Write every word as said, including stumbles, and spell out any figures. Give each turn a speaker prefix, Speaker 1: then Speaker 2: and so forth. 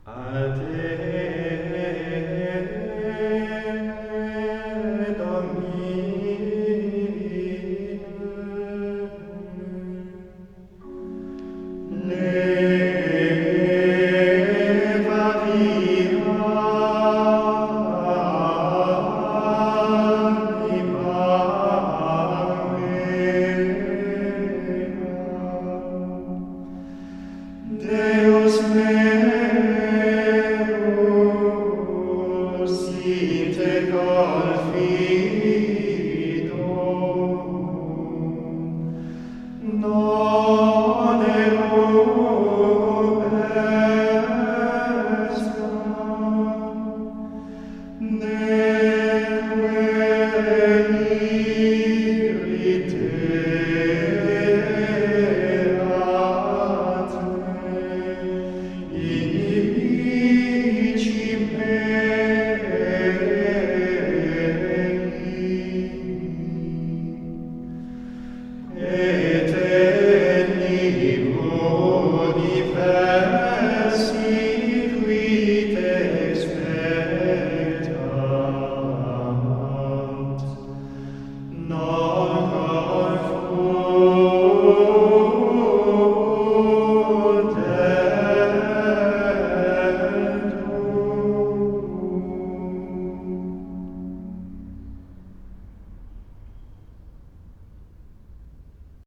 Speaker 1: A te, Domine, leva via anima mea. Deus meus, in te confido, non erup est, neque irriterat inimici mei.